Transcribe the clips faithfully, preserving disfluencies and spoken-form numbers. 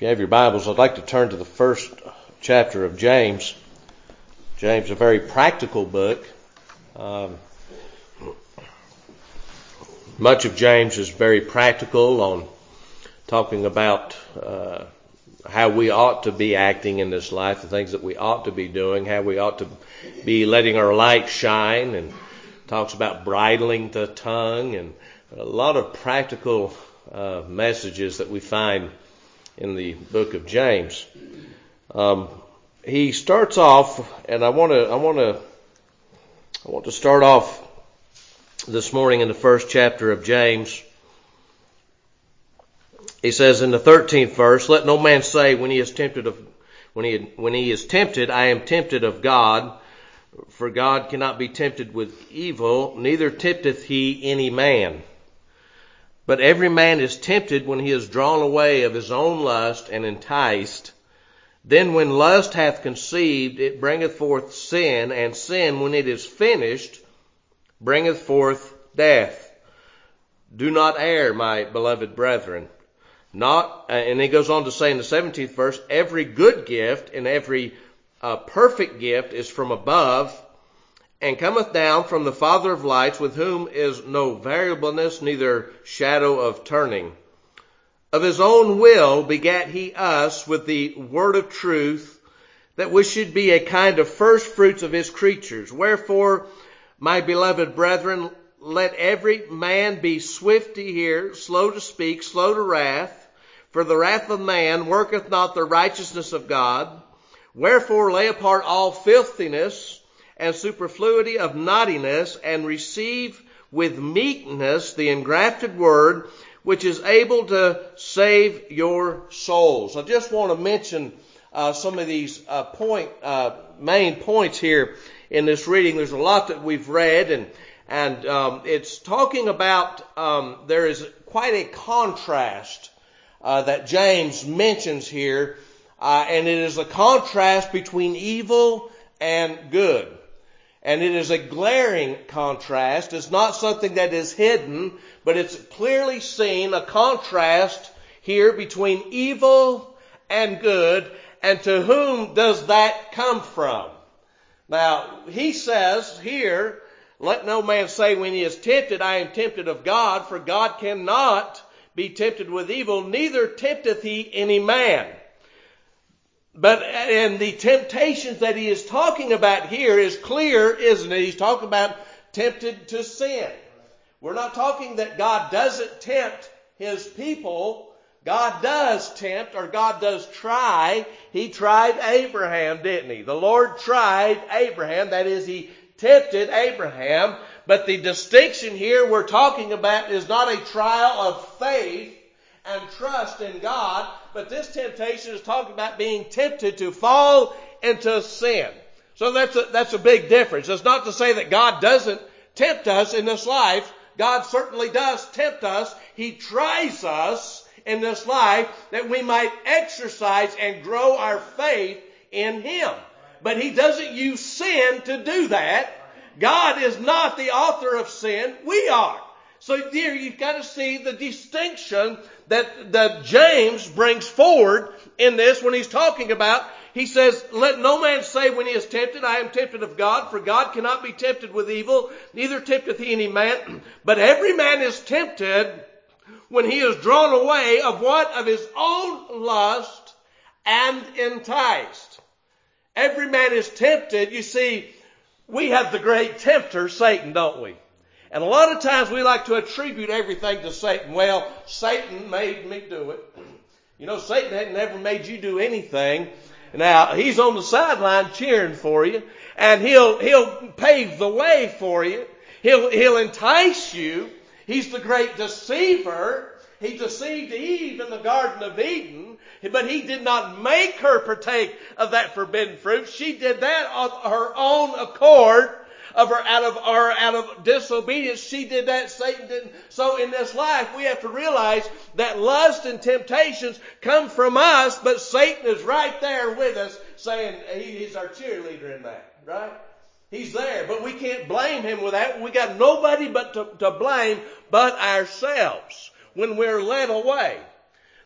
If you have your Bibles, I'd like to turn to the first chapter of James. James, a very practical book. Um, much of James is very practical on talking about uh, how we ought to be acting in this life, the things that we ought to be doing, how we ought to be letting our light shine, and talks about bridling the tongue, and a lot of practical uh, messages that we find in the book of James. Um, he starts off, and I want to, I want to, I want to start off this morning in the first chapter of James. He says in the thirteenth verse, "Let no man say when he is tempted of, when he when he is tempted, I am tempted of God. For God cannot be tempted with evil, neither tempteth he any man. But every man is tempted when he is drawn away of his own lust and enticed. Then when lust hath conceived, it bringeth forth sin, and sin, when it is finished, bringeth forth death. Do not err, my beloved brethren. Not, uh, and he goes on to say in the seventeenth verse, every good gift and every uh, perfect gift is from above, and cometh down from the Father of lights, with whom is no variableness, neither shadow of turning. Of his own will begat he us with the word of truth, that we should be a kind of first fruits of his creatures. Wherefore, my beloved brethren, let every man be swift to hear, slow to speak, slow to wrath. For the wrath of man worketh not the righteousness of God. Wherefore lay apart all filthiness and superfluity of naughtiness, and receive with meekness the engrafted word, which is able to save your souls." I just want to mention uh, some of these uh, point uh, main points here in this reading. There's a lot that we've read, and and um, it's talking about um, there is quite a contrast uh, that James mentions here, uh, and it is a contrast between evil and good. And it is a glaring contrast. It's not something that is hidden, but it's clearly seen, a contrast here between evil and good. And to whom does that come from? Now, he says here, let no man say when he is tempted, I am tempted of God, for God cannot be tempted with evil, neither tempteth he any man. But, and the temptations that he is talking about here is clear, isn't it? He's talking about tempted to sin. We're not talking that God doesn't tempt his people. God does tempt, or God does try. He tried Abraham, didn't he? The Lord tried Abraham. That is, he tempted Abraham. But the distinction here we're talking about is not a trial of faith and trust in God, but this temptation is talking about being tempted to fall into sin. So that's a, that's a big difference. It's not to say that God doesn't tempt us in this life. God certainly does tempt us. He tries us in this life that we might exercise and grow our faith in Him. But He doesn't use sin to do that. God is not the author of sin. We are. So there you've got to see the distinction that, that James brings forward in this when he's talking about, he says, let no man say when he is tempted, I am tempted of God, for God cannot be tempted with evil, neither tempteth he any man. But every man is tempted when he is drawn away of what? Of his own lust and enticed. Every man is tempted. You see, we have the great tempter, Satan, don't we? And a lot of times we like to attribute everything to Satan. Well, Satan made me do it. You know, Satan had never made you do anything. Now, he's on the sideline cheering for you, and he'll he'll pave the way for you. He'll he'll entice you. He's the great deceiver. He deceived Eve in the Garden of Eden, but he did not make her partake of that forbidden fruit. She did that of her own accord. Of her, out of our, out of disobedience, she did that, Satan didn't. So in this life, we have to realize that lust and temptations come from us, but Satan is right there with us, saying he, he's our cheerleader in that, right? He's there, but we can't blame him with that. We got nobody but to, to blame but ourselves when we're led away.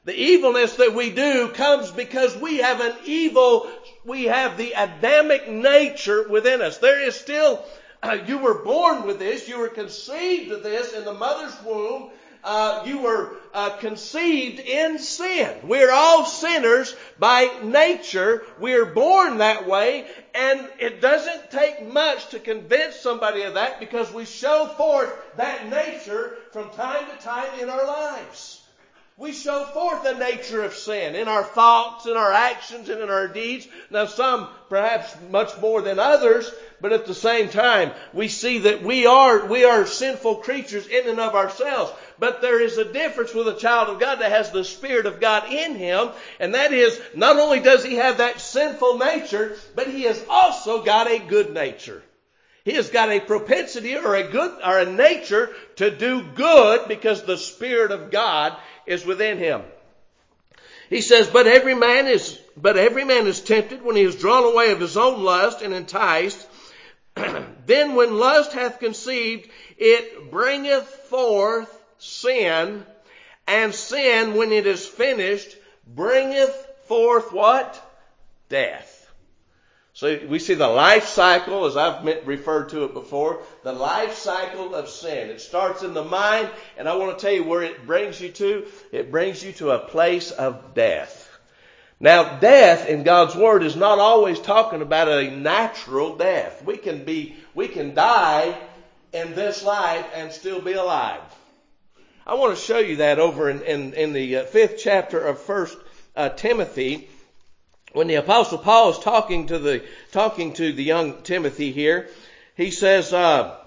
The evilness that we do comes because we have an evil, we have the Adamic nature within us. There is still, uh, you were born with this, you were conceived of this in the mother's womb. Uh, you were uh, conceived in sin. We're all sinners by nature. We're born that way, and it doesn't take much to convince somebody of that because we show forth that nature from time to time in our lives. We show forth the nature of sin in our thoughts, in our actions, and in our deeds. Now some perhaps much more than others, but at the same time, we see that we are, we are sinful creatures in and of ourselves. But there is a difference with a child of God that has the Spirit of God in him. And that is, not only does he have that sinful nature, but he has also got a good nature. He has got a propensity or a good, or a nature to do good because the Spirit of God is within him. He says, but every man is, but every man is tempted when he is drawn away of his own lust and enticed. Then when lust hath conceived, it bringeth forth sin, and sin, when it is finished, bringeth forth what? Death. So we see the life cycle, as I've referred to it before, the life cycle of sin. It starts in the mind, and I want to tell you where it brings you to. It brings you to a place of death. Now, death in God's Word is not always talking about a natural death. We can be, we can die in this life and still be alive. I want to show you that over in, in, in the fifth chapter of First uh, Timothy. When the Apostle Paul is talking to the talking to the young Timothy here, he says uh,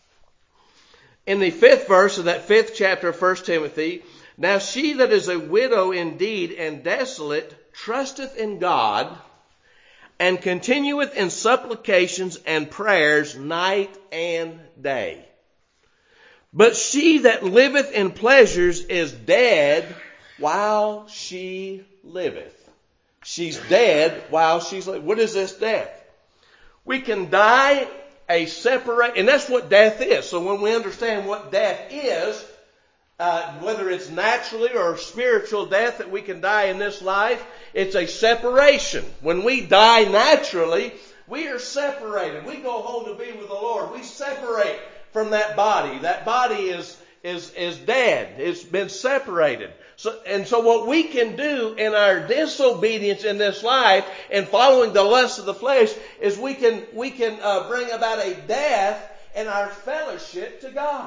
in the fifth verse of that fifth chapter of First Timothy, now she that is a widow indeed and desolate trusteth in God, and continueth in supplications and prayers night and day. But she that liveth in pleasures is dead while she liveth. She's dead while she's living. What is this death? We can die a separate, and that's what death is. So when we understand what death is, uh, whether it's naturally or spiritual death that we can die in this life, it's a separation. When we die naturally, we are separated. We go home to be with the Lord. We separate from that body. That body is is is dead. It's been separated. So, and so what we can do in our disobedience in this life and following the lust of the flesh is we can we can uh, bring about a death in our fellowship to God.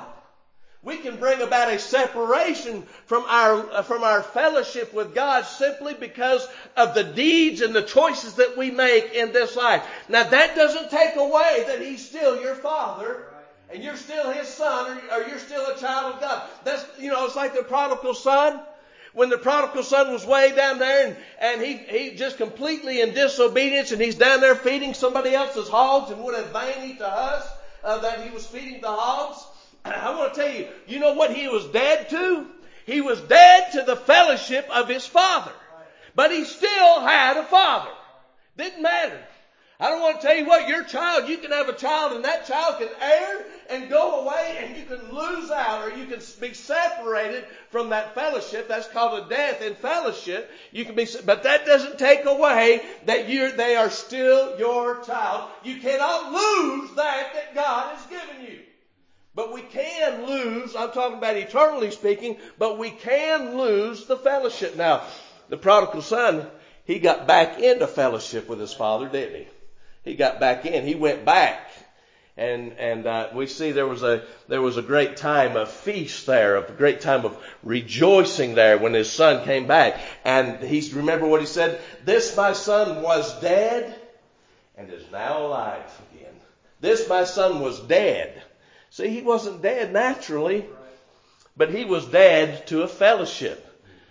We can bring about a separation from our uh, from our fellowship with God simply because of the deeds and the choices that we make in this life. Now that doesn't take away that He's still your Father. And you're still His son, or, or you're still a child of God. That's, you know, it's like the prodigal son. When the prodigal son was way down there and, and he, he just completely in disobedience and he's down there feeding somebody else's hogs, and what a vanity to us uh, that he was feeding the hogs. I want to tell you, you know what he was dead to? He was dead to the fellowship of his father. But he still had a father. Didn't matter. I don't want to tell you what, your child, you can have a child and that child can err and go away and you can lose out, or you can be separated from that fellowship. That's called a death in fellowship. You can be, but that doesn't take away that you're, they are still your child. You cannot lose that that God has given you. But we can lose, I'm talking about eternally speaking, but we can lose the fellowship. Now, the prodigal son, he got back into fellowship with his father, didn't he? He got back in. He went back, and and uh, we see there was a there was a great time of feast there, a great time of rejoicing there when his son came back. And he remember what he said: "This my son was dead, and is now alive again." This my son was dead. See, he wasn't dead naturally, but he was dead to a fellowship.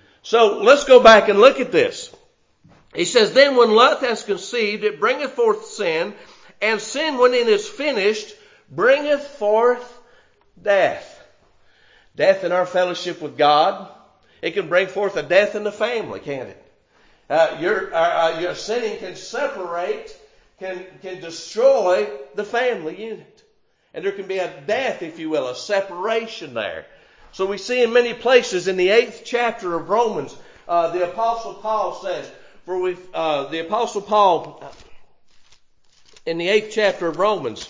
So let's go back and look at this. He says, then when lust has conceived, it bringeth forth sin, and sin, when it is finished, bringeth forth death. Death in our fellowship with God. It can bring forth a death in the family, can't it? Uh, your, uh, your sinning can separate, can, can destroy the family unit. And there can be a death, if you will, a separation there. So we see in many places in the eighth chapter of Romans, Uh, the Apostle Paul says, for we, uh, the Apostle Paul, in the eighth chapter of Romans,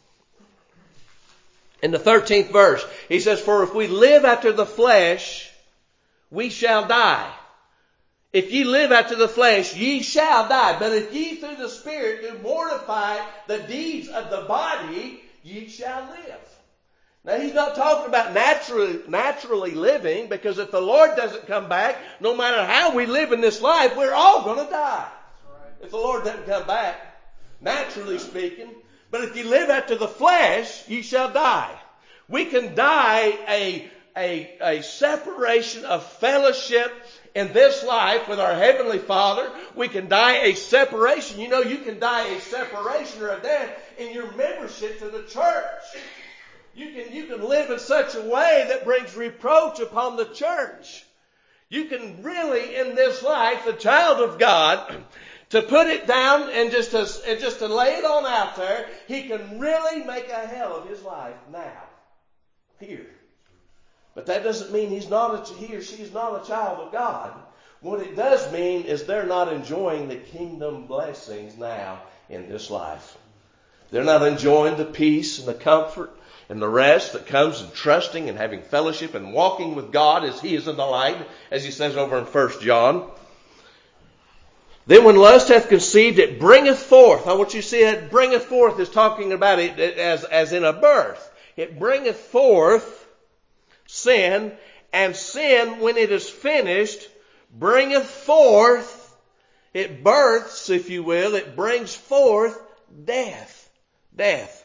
in the thirteenth verse, he says, for if we live after the flesh, we shall die. If ye live after the flesh, ye shall die. But if ye through the Spirit do mortify the deeds of the body, ye shall live. Now he's not talking about naturally, naturally living, because if the Lord doesn't come back, no matter how we live in this life, we're all going to die. If the Lord doesn't come back, naturally speaking. But if you live after the flesh, ye shall die. We can die a, a, a separation of fellowship in this life with our Heavenly Father. We can die a separation. You know, you can die a separation or a death in your membership to the church. You can, you can live in such a way that brings reproach upon the church. You can really, in this life, the child of God, to put it down and just to, and just to lay it on out there, he can really make a hell of his life now, here. But that doesn't mean he's not a, he or she is not a child of God. What it does mean is they're not enjoying the kingdom blessings now in this life. They're not enjoying the peace and the comfort and the rest that comes in trusting and having fellowship and walking with God as He is in the light, as He says over in First John. Then when lust hath conceived, it bringeth forth. I want you to see that bringeth forth is talking about it as, as in a birth. It bringeth forth sin, and sin, when it is finished, bringeth forth, it births, if you will, it brings forth death. Death.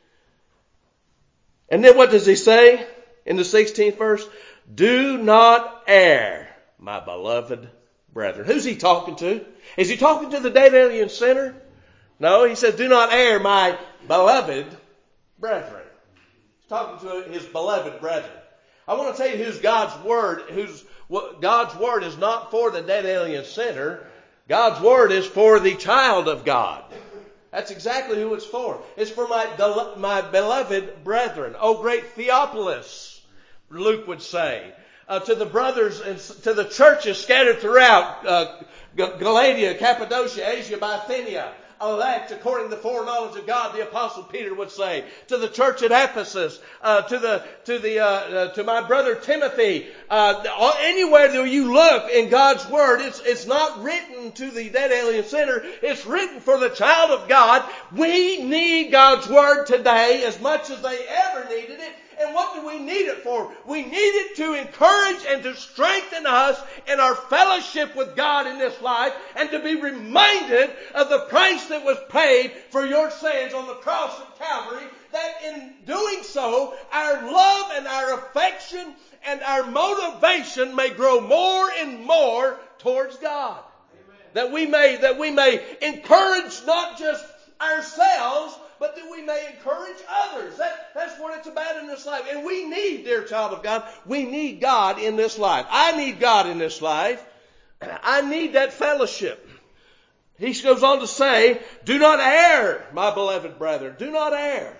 And then what does he say in the sixteenth verse? Do not err, my beloved brethren. Who's he talking to? Is he talking to the dead alien sinner? No, he says, do not err, my beloved brethren. He's talking to his beloved brethren. I want to tell you who's God's word, who's what God's word is not for the dead alien sinner. God's word is for the child of God. That's exactly who it's for. It's for my, my beloved brethren. Oh, great Theophilus, Luke would say. Uh, to the brothers and to the churches scattered throughout uh, Galatia, Cappadocia, Asia, Bithynia, elect according to the foreknowledge of God, the Apostle Peter would say. To the church at Ephesus, uh, to the to the uh, uh, to my brother Timothy. Uh, anywhere that you look in God's Word, it's it's not written to the dead alien sinner. It's written for the child of God. We need God's Word today as much as they ever needed it. And what do we need it for? We need it to encourage and to strengthen us in our fellowship with God in this life, and to be reminded of the price that was paid for your sins on the cross of Calvary, that in doing so, our love and our affection and our motivation may grow more and more towards God. Amen. That we may, that we may encourage not just ourselves, but that we may encourage others. That, that's what it's about in this life. And we need, dear child of God, we need God in this life. I need God in this life. I need that fellowship. He goes on to say, do not err, my beloved brethren. Do not err.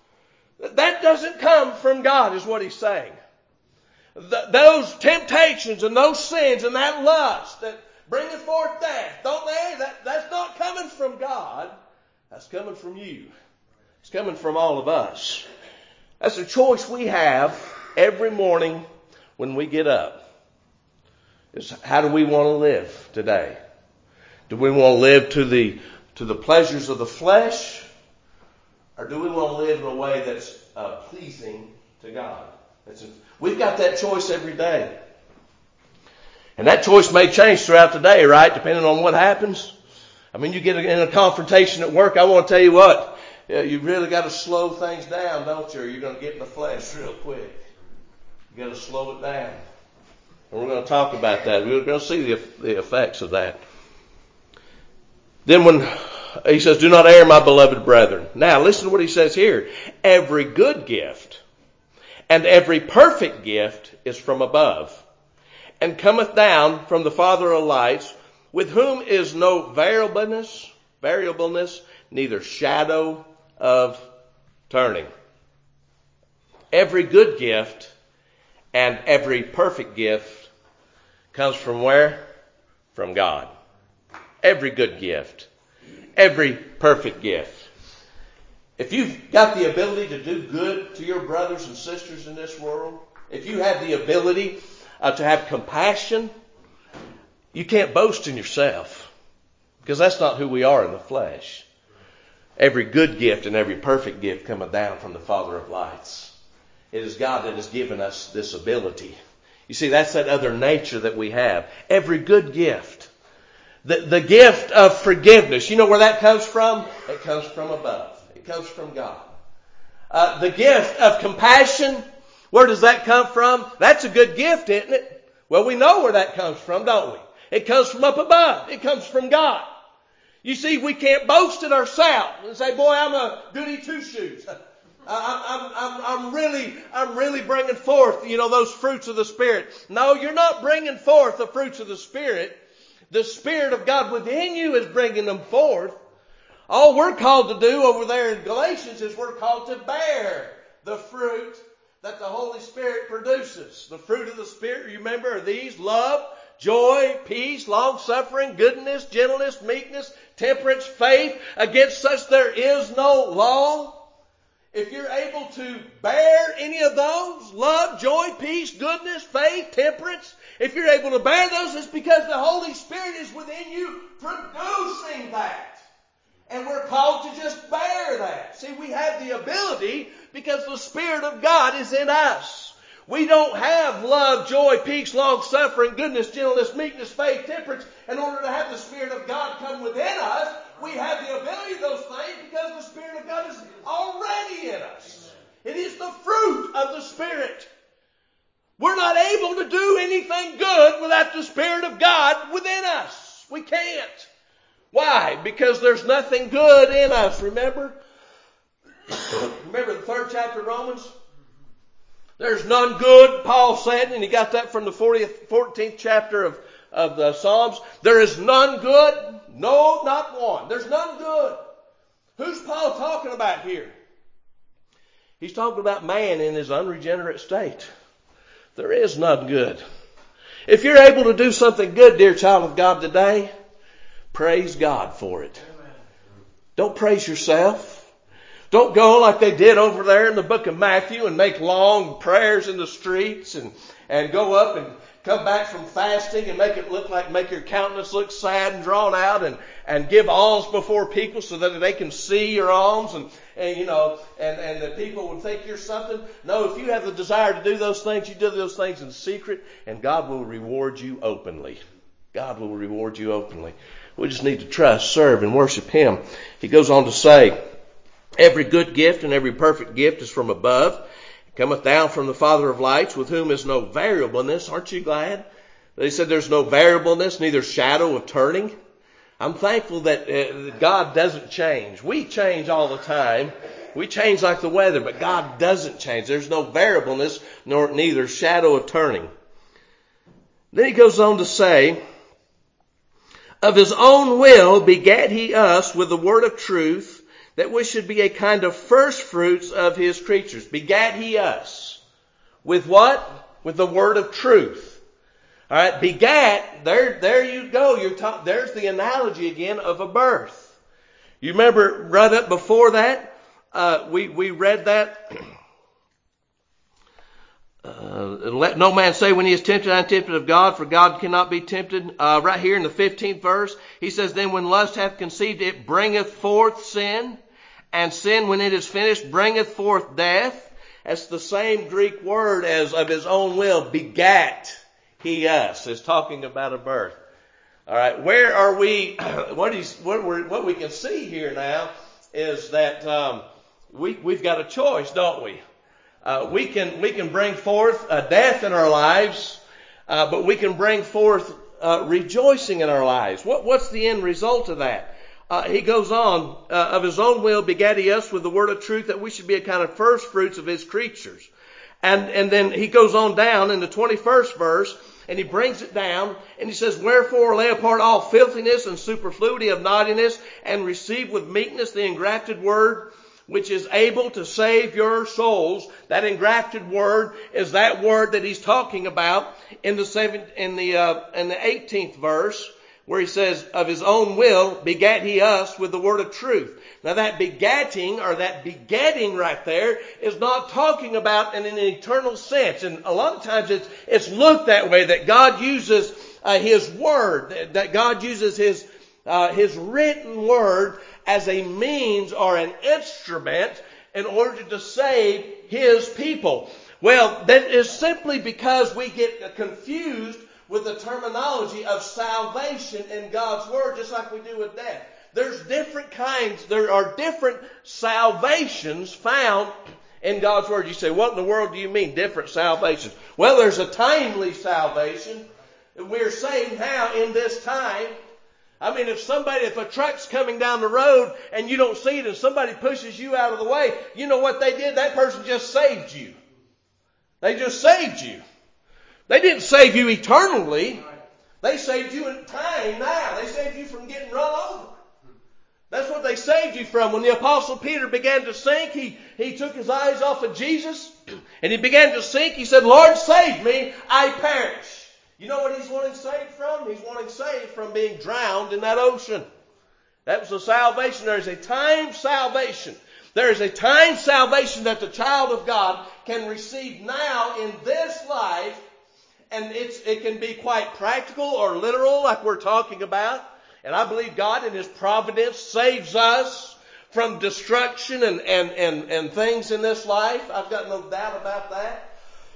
That doesn't come from God, is what he's saying. Th- those temptations and those sins and that lust that bringeth forth death, don't err. That, that's not coming from God. That's coming from you. It's coming from all of us. That's a choice we have every morning when we get up. Is how do we want to live today? Do we want to live to the to the pleasures of the flesh, or do we want to live in a way that's uh, pleasing to God? That's a, we've got that choice every day, and that choice may change throughout the day, right? Depending on what happens. I mean, you get in a confrontation at work. I want to tell you what, you really got to slow things down, don't you? Or you're going to get in the flesh real quick. You got to slow it down. And we're going to talk about that. We're going to see the, the effects of that. Then when he says, do not err, my beloved brethren. Now, listen to what he says here. Every good gift and every perfect gift is from above, and cometh down from the Father of lights, with whom is no variableness, variableness, neither shadow of turning. Every good gift and every perfect gift comes from where? From God. Every good gift. Every perfect gift. If you've got the ability to do good to your brothers and sisters in this world, if you have the ability uh, to have compassion, you can't boast in yourself, because that's not who we are in the flesh. Every good gift and every perfect gift cometh down from the Father of lights. It is God that has given us this ability. You see, that's that other nature that we have. Every good gift. The, the gift of forgiveness. You know where that comes from? It comes from above. It comes from God. Uh, the gift of compassion. Where does that come from? That's a good gift, isn't it? Well, we know where that comes from, don't we? It comes from up above. It comes from God. You see, we can't boast in ourselves and say, boy, I'm a goody two-shoes. I'm, I'm, I'm, I'm really, I'm really bringing forth, you know, those fruits of the Spirit. No, you're not bringing forth the fruits of the Spirit. The Spirit of God within you is bringing them forth. All we're called to do over there in Galatians is we're called to bear the fruit that the Holy Spirit produces. The fruit of the Spirit, you remember, are these: love, joy, peace, long-suffering, goodness, gentleness, meekness, temperance, faith. Against such there is no law. If you're able to bear any of those, love, joy, peace, goodness, faith, temperance, if you're able to bear those, it's because the Holy Spirit is within you producing that. And we're called to just bear that. See, we have the ability because the Spirit of God is in us. We don't have love, joy, peace, long-suffering, goodness, gentleness, meekness, faith, temperance. In order to have the Spirit of God come within us, we have the ability of those things because the Spirit of God is already in us. It is the fruit of the Spirit. We're not able to do anything good without the Spirit of God within us. We can't. Why? Because there's nothing good in us, remember? Remember the third chapter of Romans? There's none good, Paul said, and he got that from the fortieth, fourteenth chapter of, of the Psalms. There is none good, no, not one. There's none good. Who's Paul talking about here? He's talking about man in his unregenerate state. There is none good. If you're able to do something good, dear child of God, today, praise God for it. Don't praise yourself. Don't go like they did over there in the book of Matthew and make long prayers in the streets and, and go up and come back from fasting and make it look like, make your countenance look sad and drawn out and, and give alms before people so that they can see your alms and, and you know, and, and the people would think you're something. No, if you have the desire to do those things, you do those things in secret and God will reward you openly. God will reward you openly. We just need to trust, serve, and worship Him. He goes on to say, every good gift and every perfect gift is from above. It cometh down from the Father of lights, with whom is no variableness. Aren't you glad? They said there's no variableness, neither shadow of turning. I'm thankful that uh, God doesn't change. We change all the time. We change like the weather, but God doesn't change. There's no variableness, nor neither shadow of turning. Then he goes on to say, of His own will begat He us with the word of truth, that we should be a kind of first fruits of His creatures. Begat He us. With what? With the word of truth. Alright, begat, there, there you go. You're talk, there's the analogy again of a birth. You remember right up before that, uh, we, we read that, Uh, and let no man say when he is tempted, I am tempted of God, for God cannot be tempted. Uh, right here in the fifteenth verse, he says, then when lust hath conceived, it bringeth forth sin, and sin, when it is finished, bringeth forth death. That's the same Greek word as of His own will, begat He us. It's talking about a birth. All right, where are we? What is what we what we can see here now is that um, we we've got a choice, don't we? Uh, we can we can bring forth uh, death in our lives, uh, but we can bring forth uh, rejoicing in our lives. What what's the end result of that? Uh, he goes on, uh, of His own will begat He us with the word of truth, that we should be a kind of first fruits of His creatures. And and then he goes on down in the twenty-first verse, and he brings it down, and he says, wherefore lay apart all filthiness and superfluity of naughtiness, and receive with meekness the engrafted word, which is able to save your souls. That engrafted word is that word that he's talking about in the seventh, in the uh, in the eighteenth verse, where he says, of his own will begat he us with the word of truth. Now that begatting, or that begetting right there, is not talking about in an eternal sense. And a lot of times it's, it's looked that way, that God uses uh, his word, that God uses his, uh, his written word as a means or an instrument in order to save his people. Well, that is simply because we get confused with the terminology of salvation in God's word, just like we do with death. There's different kinds, there are different salvations found in God's word. You say, what in the world do you mean, different salvations? Well, there's a timely salvation. We're saved now in this time. I mean, if somebody, if a truck's coming down the road and you don't see it and somebody pushes you out of the way, you know what they did? That person just saved you. They just saved you. They didn't save you eternally. They saved you in time now. They saved you from getting run over. That's what they saved you from. When the Apostle Peter began to sink, he, he took his eyes off of Jesus and he began to sink. He said, Lord, save me, I perish. You know what he's wanting saved from? He's wanting saved from being drowned in that ocean. That was the salvation. There is a time salvation. There is a time salvation that the child of God can receive now in this life. And it's, it can be quite practical or literal, like we're talking about. And I believe God in his providence saves us from destruction and, and, and, and things in this life. I've got no doubt about that.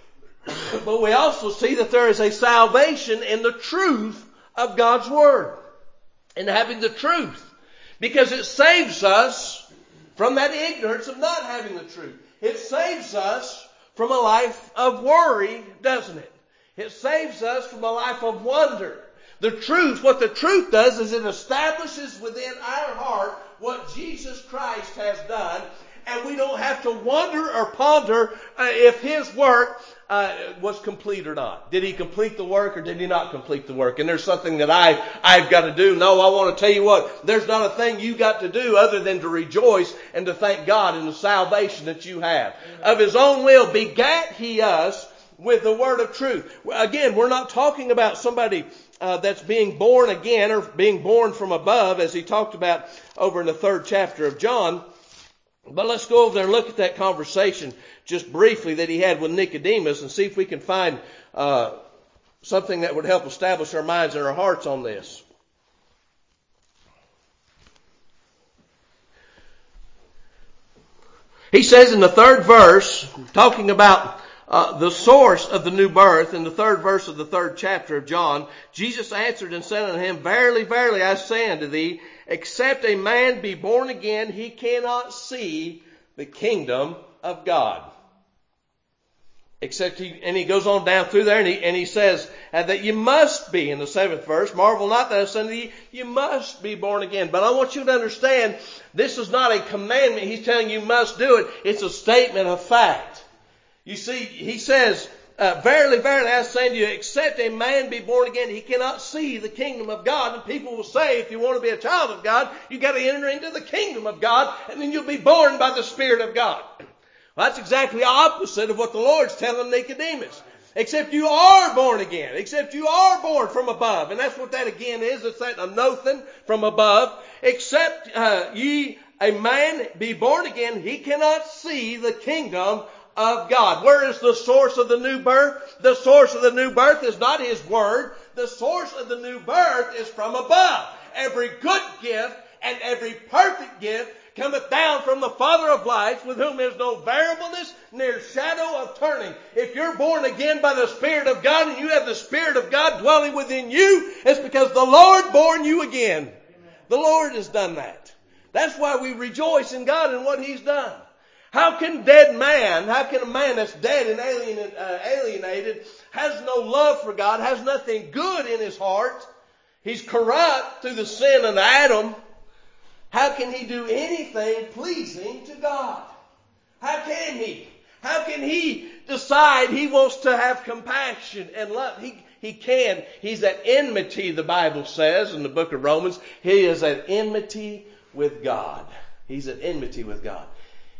But we also see that there is a salvation in the truth of God's word. In having the truth. Because it saves us from that ignorance of not having the truth. It saves us from a life of worry, doesn't it? It saves us from a life of wonder. The truth, what the truth does is it establishes within our heart what Jesus Christ has done. And we don't have to wonder or ponder uh, if his work uh, was complete or not. Did he complete the work or did he not complete the work? And there's something that I, I've got to do. No, I want to tell you what. There's not a thing you got to do other than to rejoice and to thank God in the salvation that you have. Of his own will begat he us with the word of truth. Again, we're not talking about somebody uh, that's being born again or being born from above, as he talked about over in the third chapter of John. But let's go over there and look at that conversation just briefly that he had with Nicodemus and see if we can find uh, something that would help establish our minds and our hearts on this. He says in the third verse, talking about Uh, the source of the new birth, in the third verse of the third chapter of John, Jesus answered and said unto him, Verily, verily, I say unto thee, except a man be born again, he cannot see the kingdom of God. Except he, and he goes on down through there and he, and he says uh, that you must be, in the seventh verse, marvel not that I say unto thee, you must be born again. But I want you to understand, this is not a commandment. He's telling you must do it. It's a statement of fact. You see, he says, uh, verily, verily, I say unto you, except a man be born again, he cannot see the kingdom of God. And people will say, if you want to be a child of God, you got to enter into the kingdom of God, and then you'll be born by the Spirit of God. Well, that's exactly opposite of what the Lord's telling Nicodemus. Except you are born again. Except you are born from above. And that's what that again is. It's that anothen from above. Except uh, ye, a man be born again, he cannot see the kingdom of God. Where is the source of the new birth? The source of the new birth is not his word. The source of the new birth is from above. Every good gift and every perfect gift cometh down from the Father of lights, with whom is no variableness, near shadow of turning. If you're born again by the Spirit of God and you have the Spirit of God dwelling within you, it's because the Lord born you again. Amen. The Lord has done that. That's why we rejoice in God and what he's done. How can dead man, how can a man that's dead and alienated, uh, alienated, has no love for God, has nothing good in his heart, he's corrupt through the sin of Adam, how can he do anything pleasing to God? How can he? How can he decide he wants to have compassion and love? He, he can. He's at enmity, the Bible says in the book of Romans. He is at enmity with God. He's at enmity with God.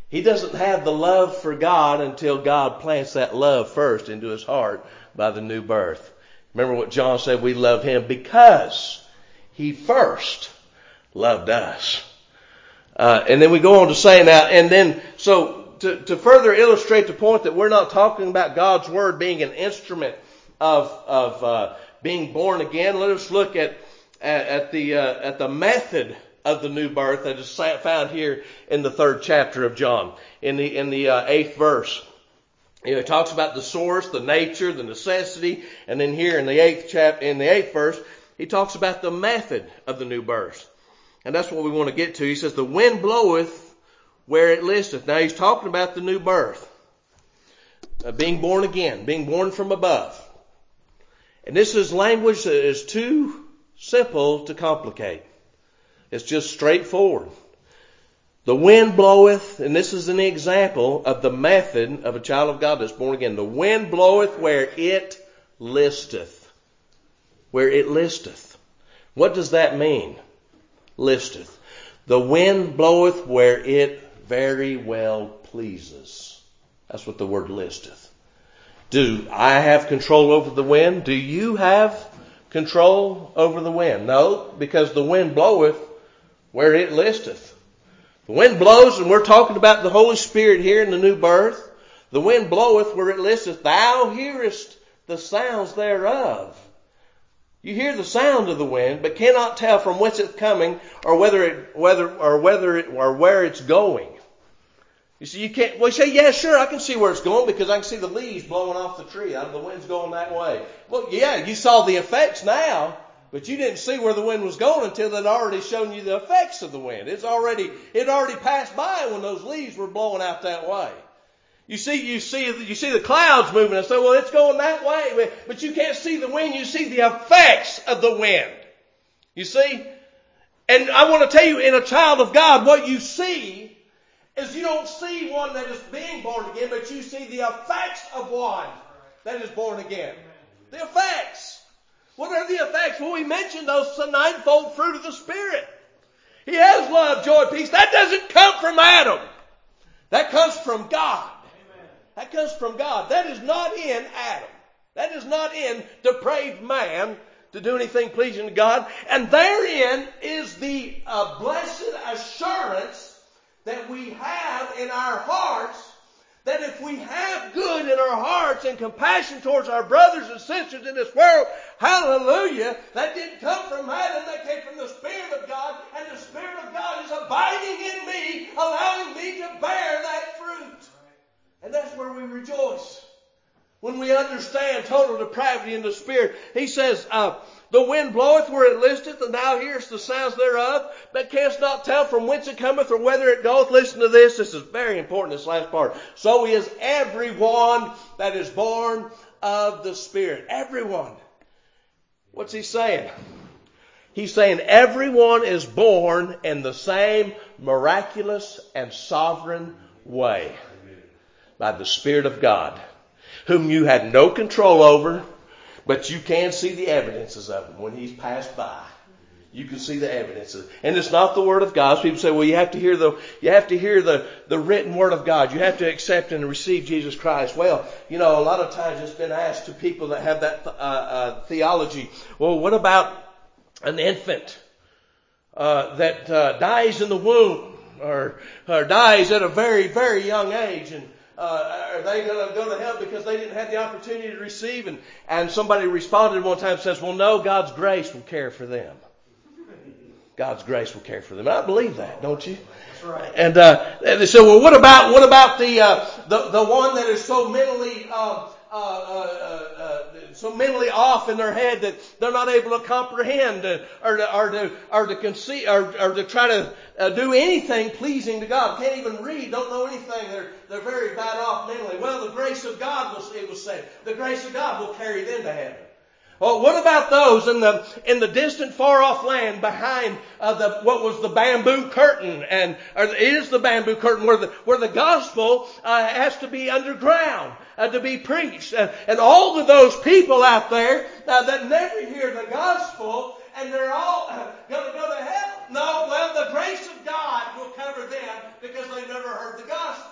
He doesn't have the love for God until God plants that love first into his heart by the new birth. Remember what John said, we love him because he first loved us. Uh, and then we go on to say now, and then, so to, to further illustrate the point that we're not talking about God's word being an instrument of, of, uh, being born again, let us look at, at, at the, uh, at the method of the new birth that is found here in the third chapter of John, in the, in the, uh, eighth verse. You know, it talks about the source, the nature, the necessity, and then here in the eighth chap, in the eighth verse, he talks about the method of the new birth. And that's what we want to get to. He says, the wind bloweth where it listeth. Now he's talking about the new birth. Uh, being born again, being born from above. And this is language that is too simple to complicate. It's just straightforward. The wind bloweth, and this is an example of the method of a child of God that's born again. The wind bloweth where it listeth. Where it listeth. What does that mean? Listeth. The wind bloweth where it very well pleases. That's what the word listeth. Do I have control over the wind? Do you have control over the wind? No, because the wind bloweth where it listeth. The wind blows, and we're talking about the Holy Spirit here in the new birth. The wind bloweth where it listeth. Thou hearest the sounds thereof. You hear the sound of the wind, but cannot tell from whence it's coming, or whether it, whether, or whether it, or where it's going. You see, you can't, well, you say, yeah, sure, I can see where it's going because I can see the leaves blowing off the tree. The wind's going that way. Well, yeah, you saw the effects now. But you didn't see where the wind was going until they'd already shown you the effects of the wind. It's already, it already passed by when those leaves were blowing out that way. You see, you see, you see the clouds moving and say, well, it's going that way. But you can't see the wind. You see the effects of the wind. You see? And I want to tell you, in a child of God, what you see is you don't see one that is being born again, but you see the effects of one that is born again. The effects. What are the effects? Well, we mentioned those ninefold fruit of the Spirit. He has love, joy, peace. That doesn't come from Adam. That comes from God. Amen. That comes from God. That is not in Adam. That is not in depraved man to do anything pleasing to God. And therein is the uh, blessed assurance that we have in our hearts, that if we have good in our hearts and compassion towards our brothers and sisters in this world, hallelujah, that didn't come from Adam, that came from the Spirit of God, and the Spirit of God is abiding in me, allowing me to bear that fruit. And that's where we rejoice. When we understand total depravity in the Spirit. He says, uh, the wind bloweth where it listeth, and thou hearest the sounds thereof, but canst not tell from whence it cometh or whither it goeth. Listen to this. This is very important, this last part. So is everyone that is born of the Spirit. Everyone. What's he saying? He's saying everyone is born in the same miraculous and sovereign way. By the Spirit of God. Whom you had no control over, but you can see the evidences of him when he's passed by. You can see the evidences. And it's not the Word of God. So people say, well, you have to hear the, you have to hear the, the written Word of God. You have to accept and receive Jesus Christ. Well, you know, a lot of times it's been asked to people that have that uh, uh, theology. Well, what about an infant uh, that uh, dies in the womb or, or dies at a very, very young age? And Uh, are they going to go to hell because they didn't have the opportunity to receive? And, and somebody responded one time and says, well, no, God's grace will care for them. God's grace will care for them. I believe that, don't you? That's right. And, uh, and they said, well, what about, what about the, uh, the, the one that is so mentally, um, uh, uh, uh, so mentally off in their head that they're not able to comprehend uh, or to, or to, or to conceive, or, or to try to uh, do anything pleasing to God. Can't even read, don't know anything. They're, they're very bad off mentally. Well, the grace of God, was, it was said, the grace of God will carry them to heaven. Well, what about those in the in the distant, far-off land behind uh, the what was the bamboo curtain, and or is the bamboo curtain where the where the gospel uh, has to be underground uh, to be preached, and, and all of those people out there uh, that never hear the gospel, and they're all uh, going to go to hell? No, well, the grace of God will cover them because they've never heard the gospel.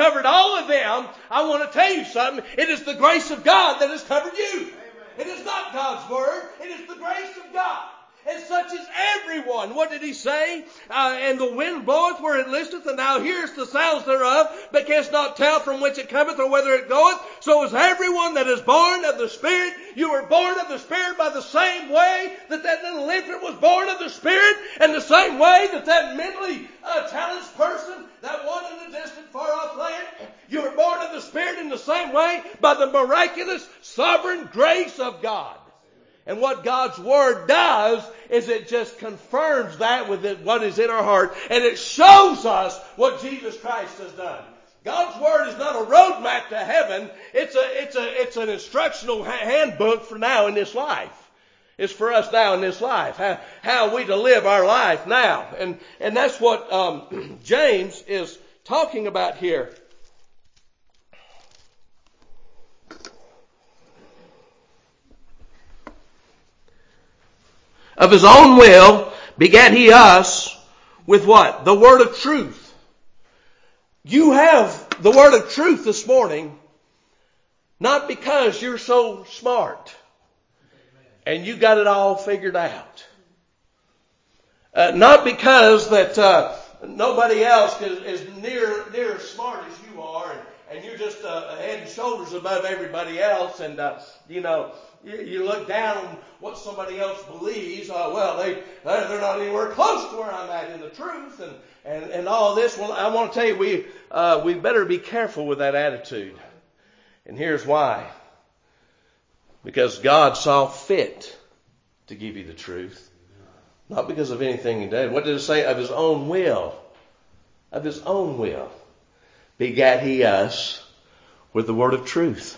covered all of them, I want to tell you something. It is the grace of God that has covered you. Amen. It is not God's word. It is the grace of God. And such is everyone. What did he say? Uh, and the wind bloweth where it listeth, and thou hearest the sounds thereof, but canst not tell from whence it cometh or whither it goeth. So is everyone that is born of the Spirit. You were born of the Spirit by the same way that that little infant was born of the Spirit, and the same way that that mentally uh, challenged person, that one in a distant, far-off land, you were born of the Spirit in the same way by the miraculous, sovereign grace of God. And what God's Word does is it just confirms that with it, what is in our heart. And it shows us what Jesus Christ has done. God's Word is not a roadmap to heaven. It's a, it's a, it's an instructional handbook for now in this life. It's for us now in this life. How, how are we to live our life now? And, and that's what, um, James is talking about here. Of his own will begat he us with what? The word of truth. You have the word of truth this morning, not because you're so smart and you got it all figured out. Uh, not because that uh, nobody else is, is near near as smart as you are, and, and you're just uh, head and shoulders above everybody else, and uh, you know. You look down on what somebody else believes. Uh, well, they, they're not anywhere close to where I'm at in the truth and, and, and all this. Well, I want to tell you, we, uh, we better be careful with that attitude. And here's why. Because God saw fit to give you the truth. Not because of anything he did. What did it say? Of his own will. Of his own will. Begat he us with the word of truth.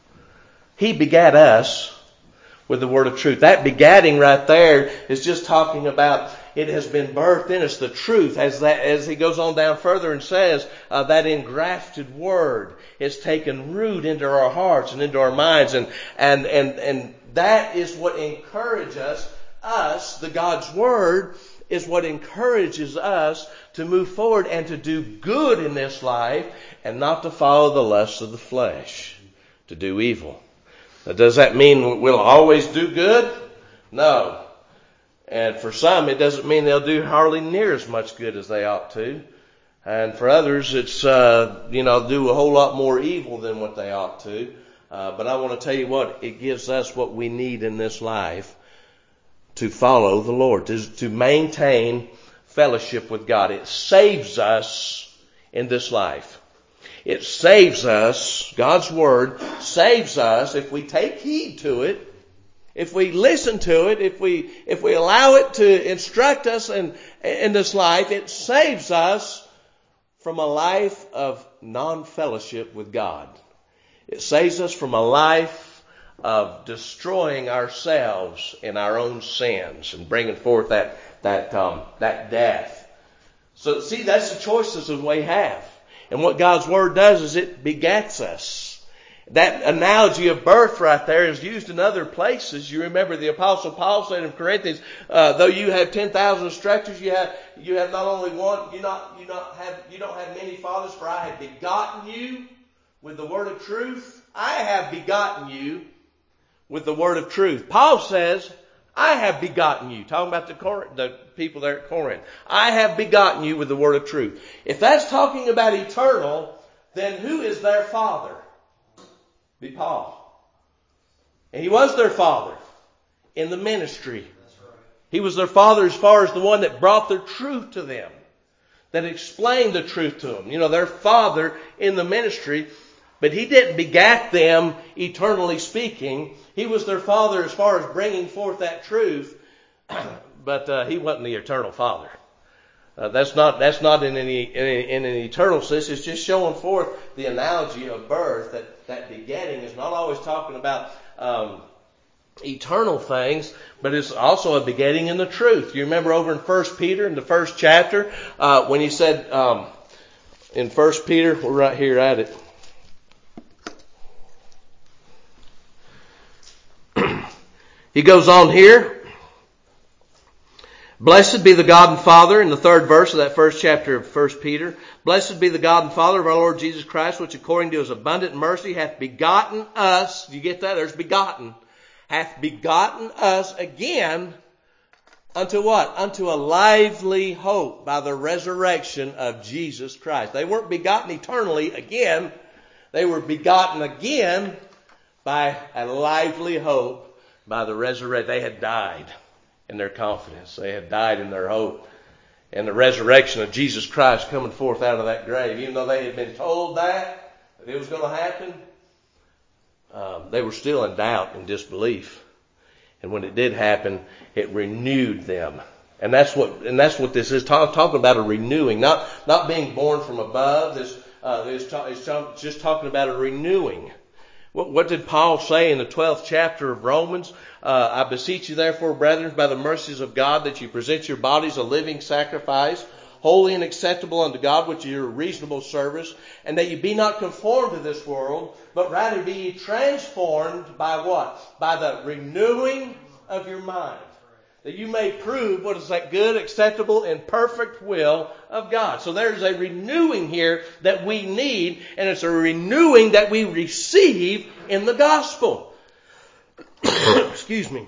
He begat us with the word of truth. That begatting right there is just talking about it has been birthed in us, the truth, as that, as he goes on down further and says, uh, that engrafted word has taken root into our hearts and into our minds, and and and and that is what encourages us, us, the God's word, is what encourages us to move forward and to do good in this life and not to follow the lusts of the flesh, to do evil. Now, does that mean we'll always do good? No. And for some, it doesn't mean they'll do hardly near as much good as they ought to. And for others, it's, uh, you know, do a whole lot more evil than what they ought to. Uh, but I want to tell you what, it gives us what we need in this life to follow the Lord, to, to maintain fellowship with God. It saves us in this life. It saves us, God's Word saves us if we take heed to it, if we listen to it, if we if we allow it to instruct us in, in this life. It saves us from a life of non-fellowship with God. It saves us from a life of destroying ourselves in our own sins and bringing forth that that um, that death. So see, that's the choices that we have. And what God's Word does is it begats us. That analogy of birth right there is used in other places. You remember the Apostle Paul said in Corinthians, uh, though you have ten thousand instructors, you have you have not only one, you not you not have you don't have many fathers, for I have begotten you with the word of truth. I have begotten you with the word of truth. Paul says, I have begotten you. Talking about the, Cor- the people there at Corinth. I have begotten you with the word of truth. If that's talking about eternal, then who is their father? Be Paul. And he was their father in the ministry. He was their father as far as the one that brought the truth to them, that explained the truth to them. You know, their father in the ministry, but he didn't begat them eternally speaking. He was their father as far as bringing forth that truth, but uh, he wasn't the eternal father. Uh, that's not that's not in any in, in an eternal sense. It's just showing forth the analogy of birth. That that begetting is not always talking about um, eternal things, but it's also a begetting in the truth. You remember over in First Peter in the first chapter uh, when he said um, in First Peter, we're right here at it. He goes on here. Blessed be the God and Father, in the third verse of that first chapter of First Peter. Blessed be the God and Father of our Lord Jesus Christ, which according to his abundant mercy hath begotten us. You get that? There's begotten. Hath begotten us again unto what? Unto a lively hope by the resurrection of Jesus Christ. They weren't begotten eternally again. They were begotten again by a lively hope by the resurrection. They had died in their confidence. They had died in their hope. And the resurrection of Jesus Christ coming forth out of that grave, even though they had been told that, that it was going to happen, um, they were still in doubt and disbelief. And when it did happen, it renewed them. And that's what, and that's what this is talk, talking about, a renewing, not, not being born from above. This, uh, is ta- it's ta- just talking about a renewing. What, what did Paul say in the twelfth chapter of Romans? Uh, I beseech you therefore, brethren, by the mercies of God, that you present your bodies a living sacrifice, holy and acceptable unto God, which is your reasonable service, and that you be not conformed to this world, but rather be ye transformed by what? By the renewing of your mind. That you may prove what is that good, acceptable, and perfect will of God. So there's a renewing here that we need, and it's a renewing that we receive in the gospel. Excuse me.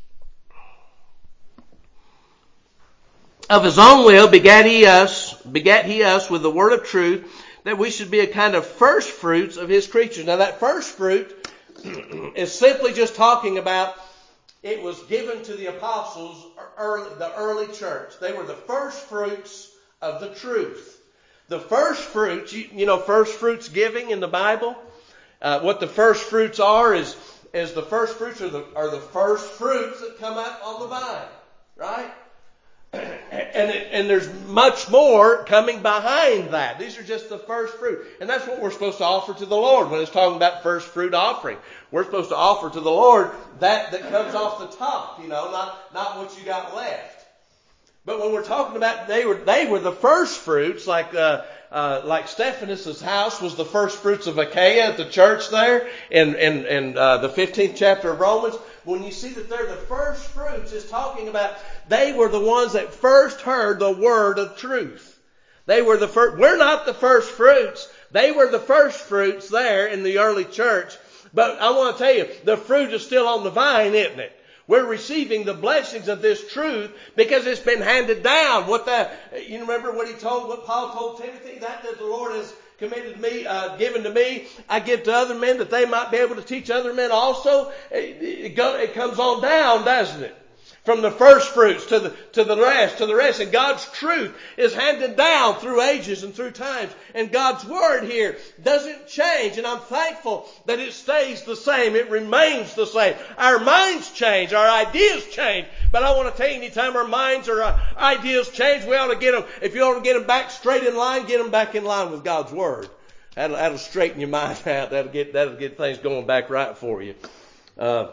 Of his own will begat he us, begat he us with the word of truth, that we should be a kind of first fruits of his creatures. Now that first fruit is simply just talking about it was given to the apostles, early, the early church. They were the first fruits of the truth. The first fruits, you, you know, first fruits giving in the Bible. Uh, what the first fruits are is, is the first fruits are the, are the first fruits that come up on the vine, right? And, it, and there's much more coming behind that. These are just the first fruit. And that's what we're supposed to offer to the Lord when it's talking about first fruit offering. We're supposed to offer to the Lord that that comes off the top, you know, not, not what you got left. But when we're talking about they were they were the first fruits, like uh, uh, like Stephanus' house was the first fruits of Achaia at the church there in, in, in uh, the fifteenth chapter of Romans. When you see that they're the first fruits, it's talking about they were the ones that first heard the word of truth. They were the first. We're not the first fruits. They were the first fruits there in the early church. But I want to tell you, the fruit is still on the vine, isn't it? We're receiving the blessings of this truth because it's been handed down. What the, you remember what he told, what Paul told Timothy? That that the Lord has committed me, uh, given to me, I give to other men that they might be able to teach other men also. It, it, go, it comes on down, doesn't it? From the first fruits to the, to the rest, to the rest. And God's truth is handed down through ages and through times. And God's word here doesn't change. And I'm thankful that it stays the same. It remains the same. Our minds change. Our ideas change. But I want to tell you, anytime our minds or our ideas change, we ought to get them, if you ought to get them back straight in line, get them back in line with God's word. That'll, that'll straighten your mind out. That'll get, that'll get things going back right for you. Uh,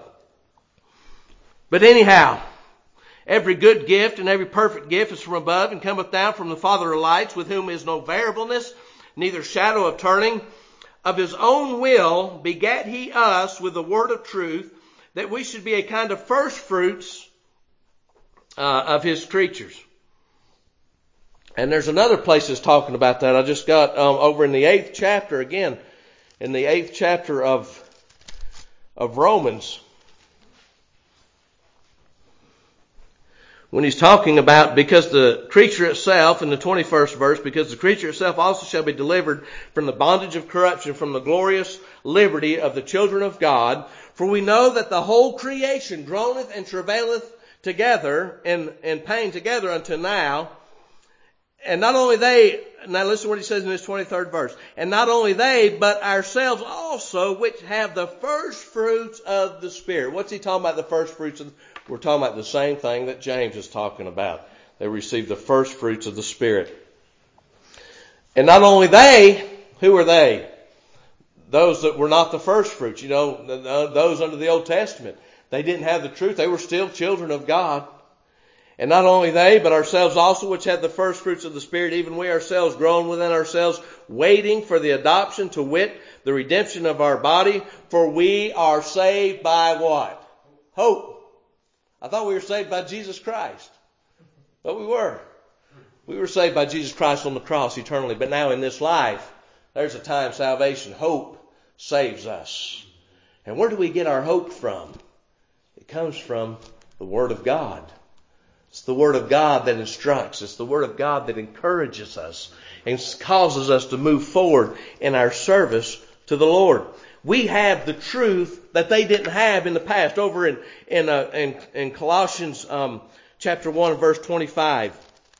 but anyhow, every good gift and every perfect gift is from above and cometh down from the Father of lights, with whom is no variableness, neither shadow of turning. Of his own will begat he us with the word of truth, that we should be a kind of first fruits uh, of his creatures. And there's another place that's talking about that. I just got um, over in the eighth chapter again, in the eighth chapter of of Romans. When he's talking about, because the creature itself, in the twenty-first verse, because the creature itself also shall be delivered from the bondage of corruption, from the glorious liberty of the children of God. For we know that the whole creation groaneth and travaileth together, in, in pain together until now. And not only they, now listen to what he says in this twenty-third verse. And not only they, but ourselves also, which have the first fruits of the Spirit. What's he talking about, the first fruits of the Spirit? We're talking about the same thing that James is talking about. They received the first fruits of the Spirit. And not only they, who are they? Those that were not the first fruits. You know, those under the Old Testament. They didn't have the truth. They were still children of God. And not only they, but ourselves also, which had the first fruits of the Spirit, even we ourselves groan within ourselves, waiting for the adoption, to wit, the redemption of our body. For we are saved by what? Hope. I thought we were saved by Jesus Christ. But we were. We were saved by Jesus Christ on the cross eternally. But now in this life, there's a time salvation. Hope saves us. And where do we get our hope from? It comes from the Word of God. It's the Word of God that instructs. It's the Word of God that encourages us and causes us to move forward in our service to the Lord. We have the truth that they didn't have in the past. Over in in uh, in, in Colossians um, chapter one, verse twenty-five.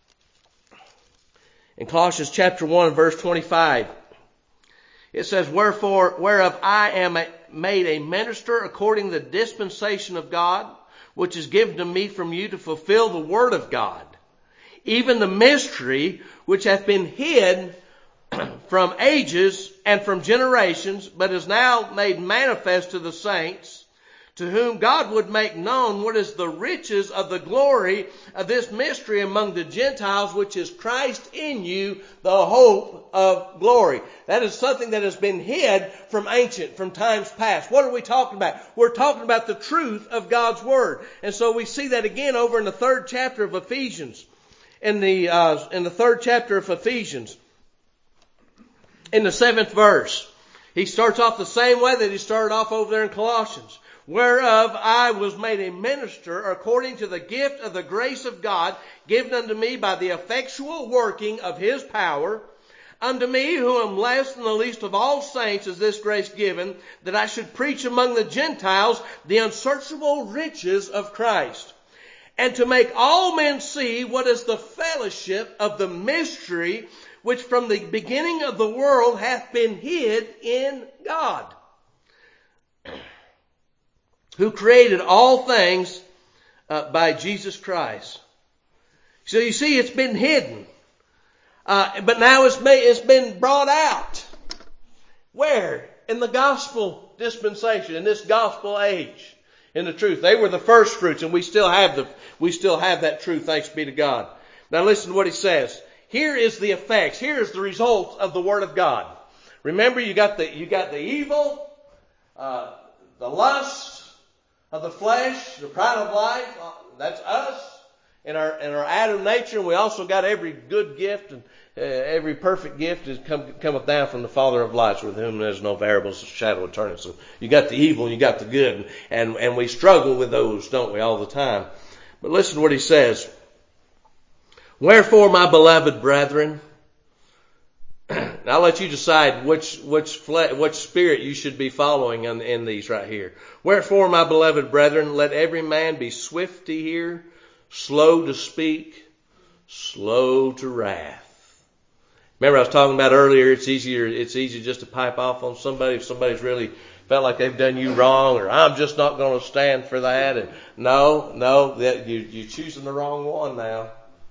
In Colossians chapter one, verse twenty-five, it says, "Wherefore, whereof I am a, made a minister according to the dispensation of God, which is given to me from you to fulfill the word of God, even the mystery which hath been hid from ages and from generations, but is now made manifest to the saints, to whom God would make known what is the riches of the glory of this mystery among the Gentiles, which is Christ in you, the hope of glory." That is something that has been hid from ancient, from times past. What are we talking about? We're talking about the truth of God's Word. And so we see that again over in the third chapter of Ephesians. In the, uh, in the third chapter of Ephesians. In the seventh verse. He starts off the same way that he started off over there in Colossians. "Whereof I was made a minister according to the gift of the grace of God given unto me by the effectual working of His power. Unto me who am less than the least of all saints is this grace given, that I should preach among the Gentiles the unsearchable riches of Christ, and to make all men see what is the fellowship of the mystery which from the beginning of the world hath been hid in God, who created all things uh, by Jesus Christ." So you see, it's been hidden. Uh, but now it's, made, it's been brought out. Where? In the gospel dispensation, in this gospel age, in the truth. They were the first fruits, and we still have the we still have that truth, thanks be to God. Now listen to what he says. Here is the effects. Here is the result of the Word of God. Remember, you got the you got the evil, uh, the lust of the flesh, the pride of life. Uh, that's us in our in our Adam nature. And we also got every good gift and uh, every perfect gift is come cometh down from the Father of lights, with whom there is no variable shadow of turning. So you got the evil and you got the good, and and we struggle with those, don't we, all the time? But listen to what he says. "Wherefore, my beloved brethren," now I'll let you decide which which fle- which spirit you should be following in, in these right here. "Wherefore, my beloved brethren, let every man be swift to hear, slow to speak, slow to wrath." Remember, I was talking about earlier. It's easier. It's easy just to pipe off on somebody if somebody's really felt like they've done you wrong, or I'm just not going to stand for that. And no, no, that you you're choosing the wrong one now.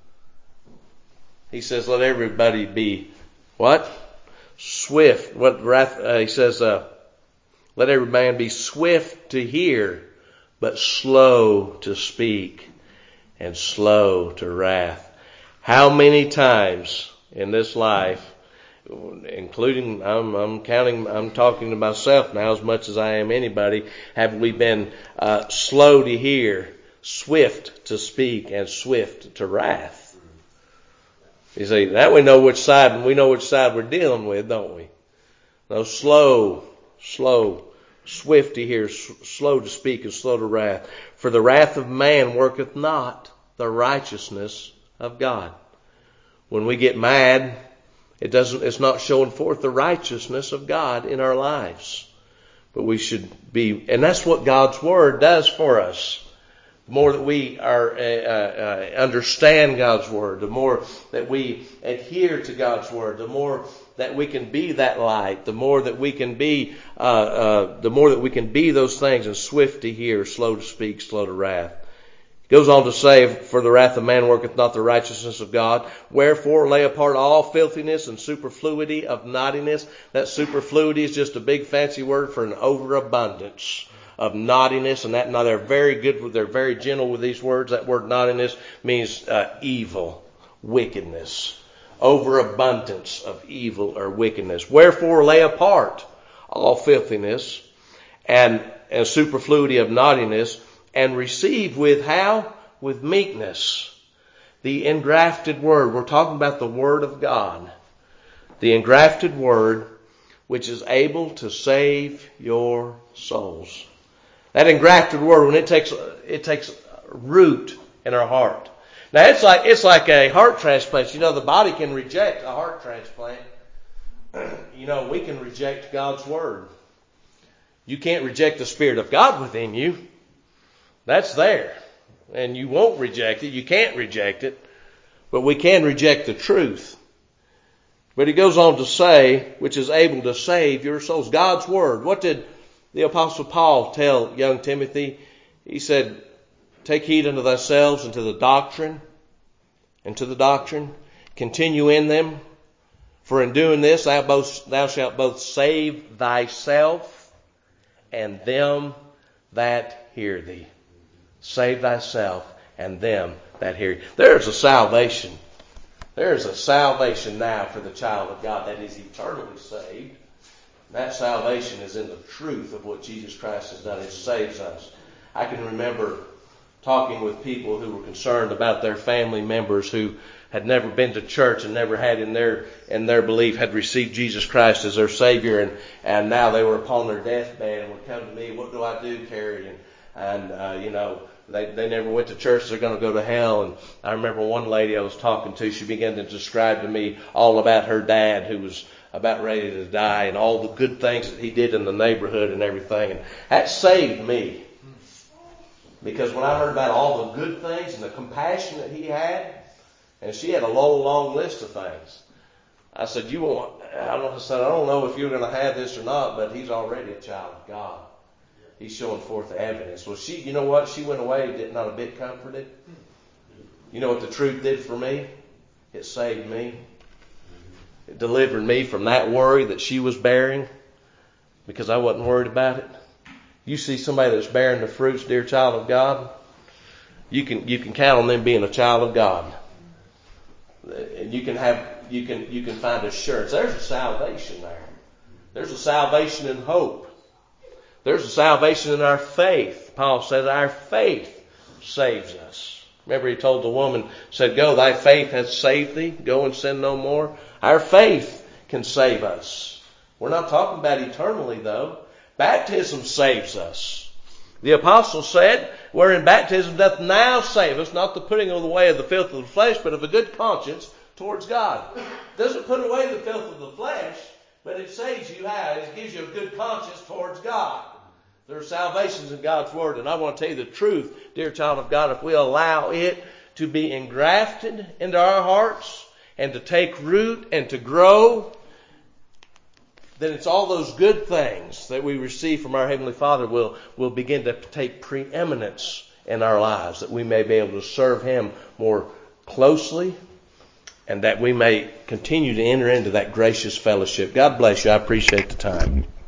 He says, "Let everybody be what? Swift." What wrath? Uh, he says, uh, "Let every man be swift to hear, but slow to speak, and slow to wrath." How many times in this life, including I'm, I'm counting, I'm talking to myself now as much as I am anybody, have we been uh, slow to hear, swift to speak, and swift to wrath? You see, that we know which side, and we know which side we're dealing with, don't we? No, slow, slow, swift to hear, s- slow to speak, and slow to wrath. "For the wrath of man worketh not the righteousness of God." When we get mad, it doesn't, it's not showing forth the righteousness of God in our lives. But we should be, and that's what God's Word does for us. The more that we are, uh, uh, understand God's Word, the more that we adhere to God's Word, the more that we can be that light, the more that we can be, uh, uh, the more that we can be those things, and swift to hear, slow to speak, slow to wrath. He goes on to say, "For the wrath of man worketh not the righteousness of God. Wherefore lay apart all filthiness and superfluity of naughtiness." That superfluity is just a big fancy word for an overabundance of naughtiness, and that now they're very good with, they're very gentle with these words. That word naughtiness means uh, evil, wickedness, overabundance of evil or wickedness. "Wherefore lay apart all filthiness and, and superfluity of naughtiness, and receive with how? With meekness The engrafted Word. We're talking about the Word of God. The engrafted Word, which is able to save your souls. That engrafted Word, when it takes it takes root in our heart. Now it's like it's like a heart transplant. You know, the body can reject a heart transplant. You know, we can reject God's Word. You can't reject the Spirit of God within you. That's there. And you won't reject it. You can't reject it. But we can reject the truth. But he goes on to say, which is able to save your souls. God's Word. What did the Apostle Paul tell young Timothy? He said, take heed unto thyselves and to the doctrine. And to the doctrine. Continue in them. For in doing this, thou, both, thou shalt both save thyself and them that hear thee. Save thyself and them that hear thee. There is a salvation. There is a salvation now for the child of God that is eternally saved. That salvation is in the truth of what Jesus Christ has done. It saves us. I can remember talking with people who were concerned about their family members who had never been to church and never had in their in their belief had received Jesus Christ as their Savior, and, and now they were upon their deathbed and would come to me, what do I do, Carrie? And, and uh, you know, they, they never went to church, they're going to go to hell. And I remember one lady I was talking to, she began to describe to me all about her dad who was about ready to die and all the good things that he did in the neighborhood and everything. And that saved me. Because when I heard about all the good things and the compassion that he had, and she had a long, long list of things. I said, "You want?" I don't. I said, "I don't know if you're going to have this or not, but he's already a child of God. He's showing forth the evidence." Well, she, you know what? She went away not a bit comforted. You know what the truth did for me? It saved me. It delivered me from that worry that she was bearing, because I wasn't worried about it. You see somebody that's bearing the fruits, dear child of God, you can you can count on them being a child of God. And you can have, you can, you can find assurance. There's a salvation there. There's a salvation in hope. There's a salvation in our faith. Paul says our faith saves us. Remember he told the woman, said, go, thy faith hath saved thee. Go and sin no more. Our faith can save us. We're not talking about eternally though. Baptism saves us. The apostle said, wherein baptism doth now save us, not the putting away of the filth of the flesh, but of a good conscience towards God. It doesn't put away the filth of the flesh, but it saves you how? It gives you a good conscience towards God. There are salvations in God's Word, and I want to tell you the truth, dear child of God, if we allow it to be engrafted into our hearts and to take root and to grow, then it's all those good things that we receive from our Heavenly Father will, will begin to take preeminence in our lives, that we may be able to serve Him more closely and that we may continue to enter into that gracious fellowship. God bless you. I appreciate the time.